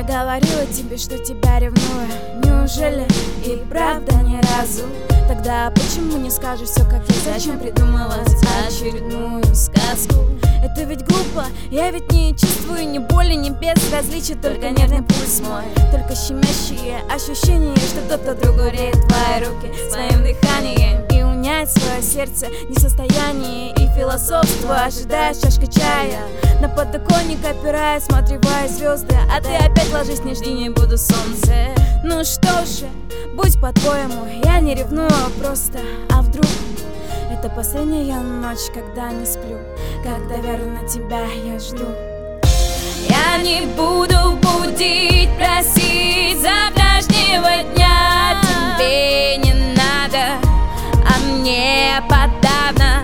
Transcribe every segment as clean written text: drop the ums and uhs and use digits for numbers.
говорила тебе, что тебя ревную. Неужели и правда ни разу? Тогда почему не скажешь все как я? Зачем придумала очередную сказку? Это ведь глупо, я ведь не чувствую ни боли, ни безразличия, только нервный пульс мой, только щемящие ощущения, что кто-то другой греет твои руки своим дыханием. И унять свое сердце не в состоянии, и философствую, ожидая чашка чая. На подоконник опираясь, смотрю звезды, а ты опять ложись, не жди, не буду солнце. Ну что же, будь по-твоему, я не ревную, просто, а вдруг это последняя ночь, когда не сплю, когда верно тебя я жду. Я не буду будить, просить завтрашнего дня. Тебе не надо, а мне подавно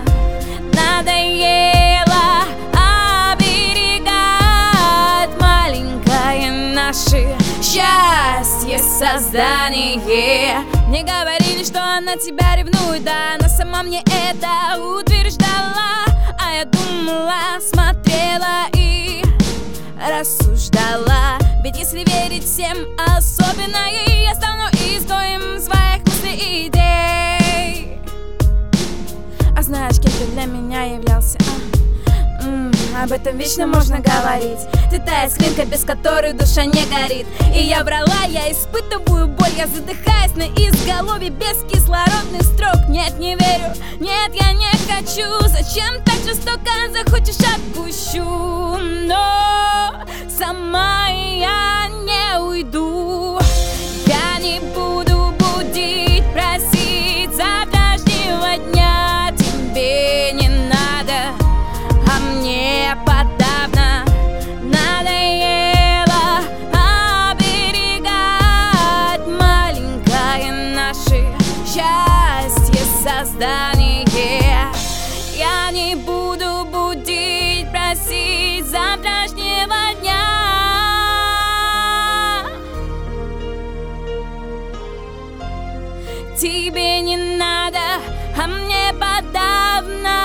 надоело оберегать маленькое наше счастье создание. Мне говорили, что она тебя ревнует, да она сама мне это утверждала. А я думала, смотрела и рассуждала. Ведь если верить всем, особенно ей, я стану изгоем своих мыслей и идей. А знаешь, кем ты для меня являлся? Об этом вечно можно говорить. Ты та искринка, без которой душа не горит. И я врала, я испытываю боль, я задыхаюсь на изголовье без кислородных строк. Нет, не верю, нет, я не хочу. Зачем так жестоко? Захочешь, отпущу. Но сама я не уйду. Я не буду будить, просить завтрашнего дня. Тебе не надо, а мне подавно надоело оберегать маленькое наше счастье создание. Я не буду будить, просить завтрашнего дня. Тебе не надо, а мне подавно